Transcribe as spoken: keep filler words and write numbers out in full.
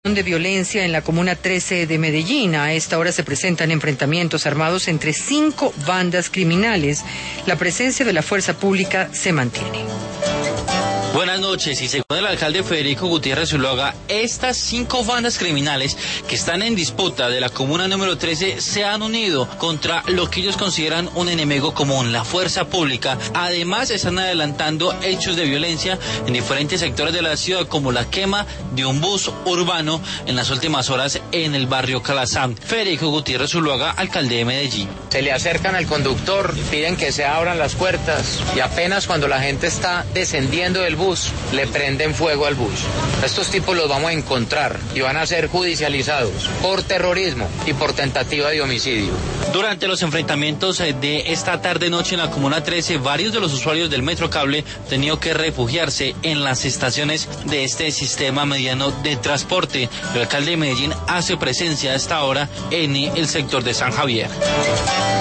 De violencia en la comuna trece de Medellín. A esta hora se presentan enfrentamientos armados entre cinco bandas criminales. La presencia de la fuerza pública se mantiene. Buenas noches, y según el alcalde Federico Gutiérrez Zuluaga, estas cinco bandas criminales que están en disputa de la comuna número trece se han unido contra lo que ellos consideran un enemigo común, la fuerza pública. Además, están adelantando hechos de violencia en diferentes sectores de la ciudad, como la quema de un bus urbano en las últimas horas en el barrio Calazán. Federico Gutiérrez Zuluaga, alcalde de Medellín. Se le acercan al conductor, piden que se abran las puertas y apenas cuando la gente está descendiendo del bus, le prenden fuego al bus. Estos tipos los vamos a encontrar y van a ser judicializados por terrorismo y por tentativa de homicidio. Durante los enfrentamientos de esta tarde-noche en la comuna trece, varios de los usuarios del Metro Cable han tenido que refugiarse en las estaciones de este sistema mediano de transporte. El alcalde de Medellín hace presencia a esta hora en el sector de San Javier.